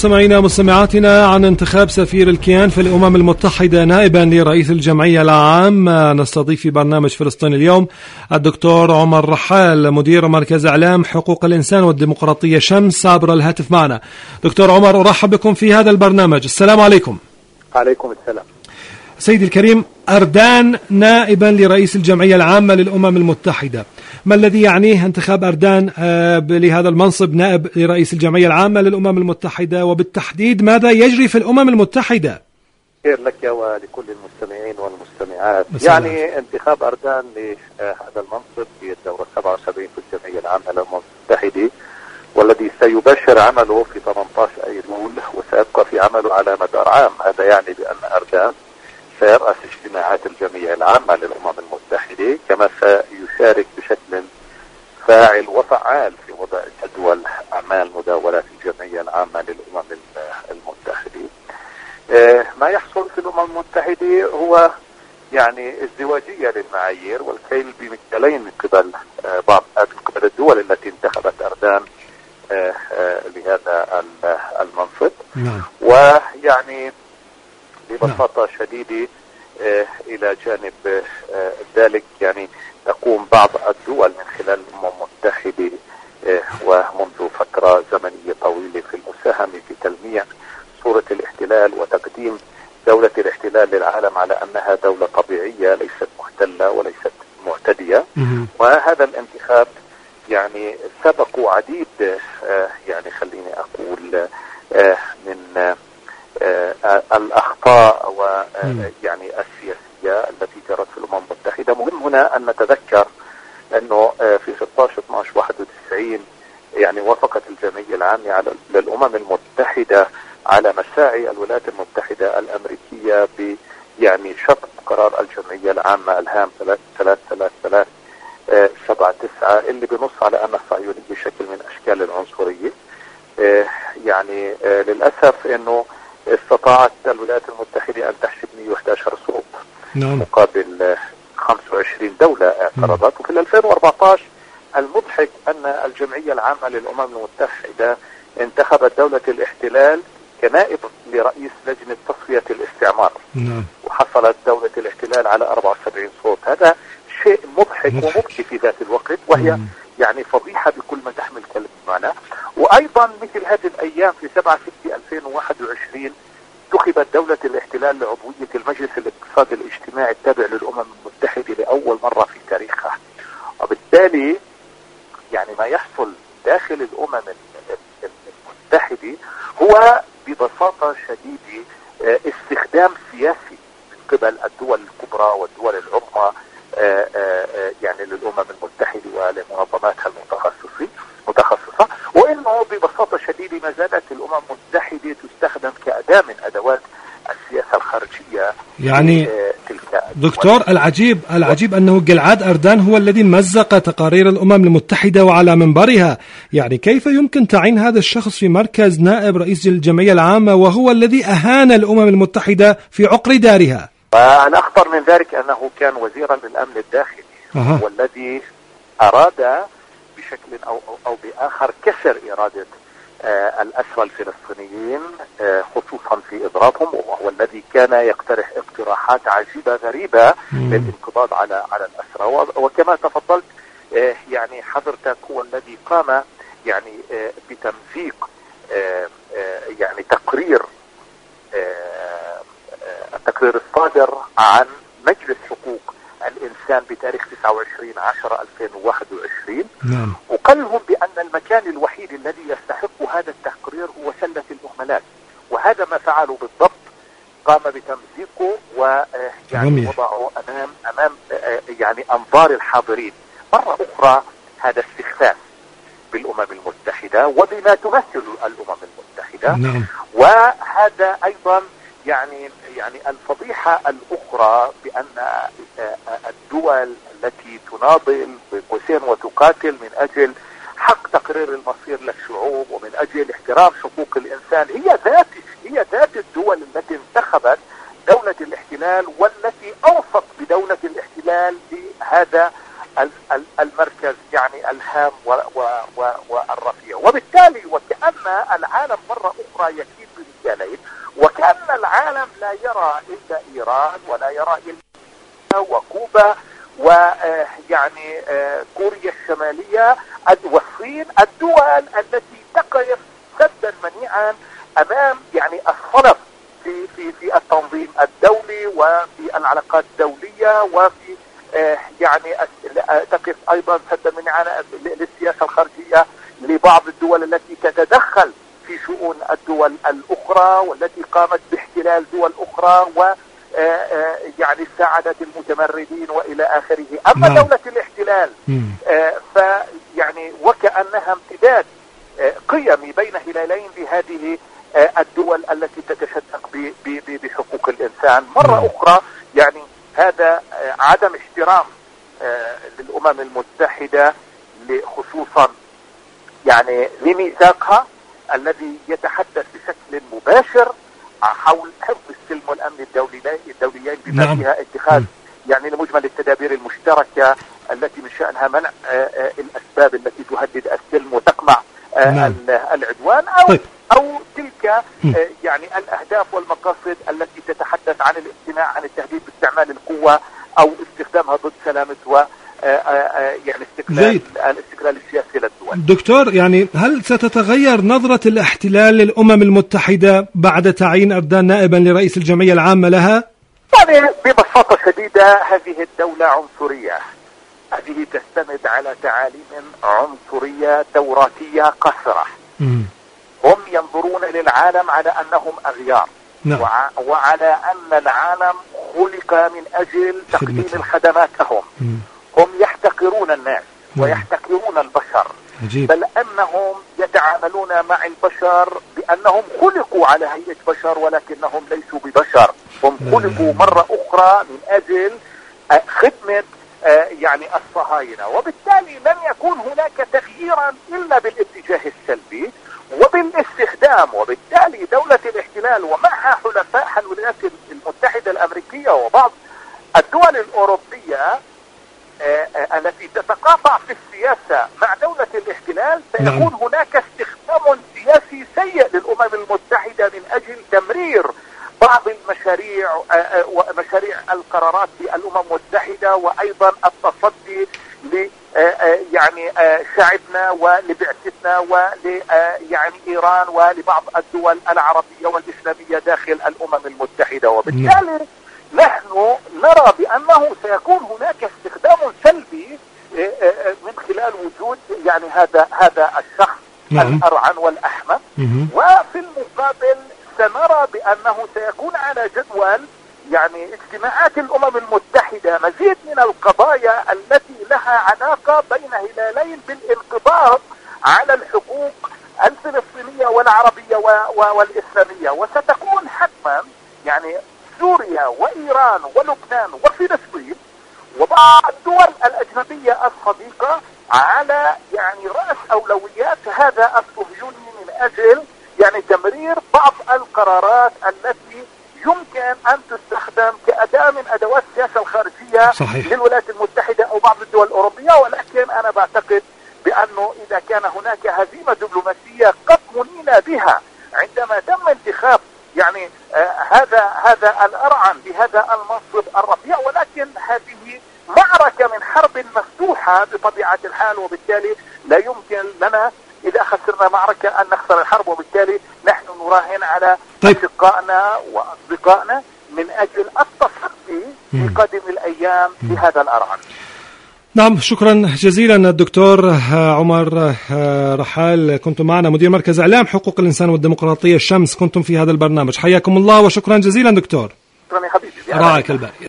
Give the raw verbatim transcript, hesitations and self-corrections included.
مستمعينا ومستمعاتنا عن انتخاب سفير الكيان في الأمم المتحدة نائبا لرئيس الجمعية العام. نستضيف في برنامج فلسطين اليوم الدكتور عمر رحال، مدير مركز إعلام حقوق الإنسان والديمقراطية شمس، عبر الهاتف معنا. دكتور عمر، أرحب بكم في هذا البرنامج. السلام عليكم. عليكم السلام. سيدي الكريم، أردان نائبا لرئيس الجمعية العامة للأمم المتحدة، ما الذي يعنيه انتخاب أردان لهذا المنصب نائب لرئيس الجمعية العامة للأمم المتحدة، وبالتحديد ماذا يجري في الأمم المتحدة؟ خير لك ولكل المستمعين والمستمعات. يعني انتخاب أردان لهذا المنصب في الدورة سبعة وسبعين في الجمعية العامة للأمم المتحدة، والذي سيبشر عمله في ثمانية عشر أيلول وسيبقى في عمله على مدار عام. هذا يعني بأن أردان سيرأس اجتماعات الجمعية العامة للأمم المتحدة، كما سيشارك بشكل فاعل وفعال في وضع جدول أعمال مداولات الجمعية العامة للأمم المتحدة. ما يحصل في الأمم المتحدة هو يعني ازدواجية للمعايير والكيل بمكيالين من قبل بعض من قبل الدول التي انتخبت أردان لهذا المنصب. ويعني ببساطة شديدة إلى جانب ذلك يعني تقوم بعض الدول من خلال الأمم المتحدة ومنذ فترة زمنية طويلة في المساهمة في تلميع صورة الاحتلال وتقديم دولة الاحتلال للعالم على أنها دولة طبيعية ليست محتلة وليست معتدية. وهذا الانتخاب يعني سبق عديد يعني خليني أقول من الأخطاء ويعني السياسية التي جرت في الأمم المتحدة. مهم هنا أن نتذكر أنه في ستة عشر اثني عشر واحد وتسعين يعني وافقت الجمعية العامة على للأمم المتحدة على مساعي الولايات المتحدة الأمريكية ب يعني شطب قرار الجمعية العامة الهام ثلاثة ثلاثة ثلاثة ثلاثة سبعة تسعة اللي بنص على أن الصهيونية شكل من أشكال العنصرية. يعني للأسف أنه استطاعت الولايات المتحدة أن تحسب مئة وأحد عشر صوت مقابل خمسة وعشرين دولة اعترضت. وفي ألفين وأربعة عشر المضحك أن الجمعية العامة للأمم المتحدة انتخبت دولة الاحتلال كنائب لرئيس لجنة تصفية الاستعمار، وحصلت دولة الاحتلال على أربعة وسبعين صوت. هذا شيء مضحك ومبكي في ذات الوقت، وهي يعني فضيحة بكل ما تحمل كلمة معنى. وأيضا مثل هذه الأيام في سبعة ستة ألفين وواحد وعشرين انتخبت دولة الاحتلال لعضوية المجلس الاقتصادي الاجتماعي التابع للأمم المتحدة لأول مرة في تاريخها. وبالتالي يعني ما يحصل داخل الأمم المتحدة هو ببساطة شديدة استخدام سياسي من قبل الدول الكبرى والدول العظمى يعني للأمم المتحدة ولمنظماتها المتخصصة متخصصة وإنه ببساطة شديدة ما زالت الأمم المتحدة تستخدم كأداة من أدوات السياسة الخارجية. يعني دكتور، العجيب العجيب أنه جلعاد أردان هو الذي مزق تقارير الأمم المتحدة وعلى منبرها. يعني كيف يمكن تعيين هذا الشخص في مركز نائب رئيس الجمعية العامة وهو الذي أهان الأمم المتحدة في عقر دارها؟ والأخطر من ذلك أنه كان وزيرا للأمن الداخلي أه. والذي أراد بشكل أو, أو, أو بآخر كسر إرادة آه الأسرى الفلسطينيين آه خصوصا في إضرابهم، وهو الذي كان يقترح اقتراحات عجيبة غريبة للانقضاض على على الأسرى. وكما تفضلت آه يعني حضرتك هو الذي قام يعني آه بتمزيق آه آه يعني تقرير آه التقرير الصادر عن مجلس حقوق الإنسان بتاريخ تسعة وعشرين عشرة ألفين وواحد وعشرين نعم. وقال لهم بأن المكان الوحيد الذي يستحق هذا التقرير هو سلة المهملات، وهذا ما فعلوا بالضبط. قام بتمزيقه ويعني وضعه أمام أمام يعني أنظار الحاضرين. مرة أخرى هذا استخفاف بالأمم المتحدة وبما تمثل الأمم المتحدة نعم. وهذا أيضا يعني يعني الفضيحة الأخرى بأن الدول التي تناضل بقوسين وتقاتل من أجل حق تقرير المصير للشعوب ومن أجل احترام حقوق الإنسان هي ذات هي ذات الدول التي انتخبت دولة الاحتلال والتي أوصت بدولة الاحتلال بهذا المركز يعني الهام والرفيع. وبالتالي وكأن العالم مرة أخرى متمسكين برجالين، وكأن العالم لا يرى إلا إيران ولا يرى إلا وكوبا ويعني كوريا الشمالية والصين، الدول التي تقف سدا منيعا أمام يعني الصلف في في في التنظيم الدولي وفي العلاقات الدولية، وفي يعني تقف أيضا سدا منيعا للسياسة الخارجية لبعض الدول التي تتدخل في شؤون الدول الأخرى والتي قامت باحتلال دول أخرى و يعني ساعدت المتمردين وإلى آخره. أما نعم. دولة الاحتلال فيعني وكأنها امتداد قيمي بين هلالين لهذه الدول التي تتشدق بحقوق الإنسان. مرة أخرى يعني هذا عدم احترام للأمم المتحدة خصوصا يعني لميثاقها الذي يتحدث بشكل مباشر حول حفظ السلم والأمن الدوليين الدوليين بما نعم. فيها اتخاذ يعني لمجمل التدابير المشتركة التي من شأنها منع الأسباب التي تهدد السلم وتقمع نعم. العدوان أو طيب. أو تلك يعني الأهداف والمقاصد التي تتحدث عن الامتناع عن التهديد باستعمال القوة أو استخدامها ضد سلامة و يعني استقلال الاستقلال السياسي للدول. دكتور، يعني هل ستتغير نظرة الاحتلال للأمم المتحدة بعد تعيين أردان نائبا لرئيس الجمعية العامة لها؟ يعني ببساطة شديدة هذه الدولة عنصرية، هذه تستند على تعاليم عنصرية توراتية قاصرة. هم ينظرون للعالم على أنهم أغيار نعم. وع وعلى أن العالم خلق من أجل تقديم الخدمات لهم. مم. هم يحتقرون الناس مم. ويحتقرون البشر عجيب. بل أنهم يتعاملون مع البشر بأنهم خلقوا على هيئة بشر ولكنهم ليسوا ببشر، هم خلقوا مرة أخرى من أجل خدمة يعني الصهاينة، وبالتالي لن يكون هناك تغييرا إلا بالاتجاه السلبي وبالاستخدام. وبالتالي دولة الاحتلال ومعها حلفائها الولايات المتحدة الأمريكية وبعض الدول الأوروبية التي تتقاطع في السياسة مع دولة الاحتلال سيكون هناك استخدام سياسي سيء للأمم المتحدة من أجل تمرير بعض المشاريع ومشاريع القرارات بالأمم المتحدة، وأيضا التصدي ل يعني شعبنا ولبعثتنا ول يعني إيران ولبعض الدول العربية والإسلامية داخل الأمم المتحدة. وبالتالي نحن نرى بأنه سيكون هناك استخدام سلبي من خلال وجود يعني هذا هذا الشخص نعم. الأرعن والأحمق، وفي المقابل سنرى بأنه سيكون على جدول يعني اجتماعات الأمم المتحدة مزيد من القضايا التي لها علاقة بين هلالين بالانقضاض على الحقوق الفلسطينية والعربية والإسلامية، وستكون حتما يعني سوريا وإيران ولبنان وفلسطين وبعض الدول الأجنبية الصديقة على يعني رأس أولويات هذا الصهيوني من أجل يعني تمرير بعض القرارات التي يمكن أن تستخدم كأداة من أدوات السياسة الخارجية صحيح. للولايات المتحدة أو بعض الدول الأوروبية. ولكن أنا بعتقد بأنه إذا كان هناك هزيمة دبلوماسية قد منينا بها عندما تم انتخاب يعني آه هذا هذا الأرعن بهذا المنصب الرفيع، ولكن هذه معركة من حرب مفتوحة بطبيعة الحال، وبالتالي لا يمكن لنا إذا خسرنا معركة أن نخسر الحرب، وبالتالي نحن نراهن على طيب. أشقائنا وأصدقائنا من أجل التصدي في قادم الأيام لهذا الأرعن. نعم، شكرا جزيلا الدكتور عمر رحال، كنتم معنا مدير مركز إعلام حقوق الإنسان والديمقراطية الشمس، كنتم في هذا البرنامج، حياكم الله وشكرا جزيلا دكتور. شكرا يا حبيبي. رعاك الباقي.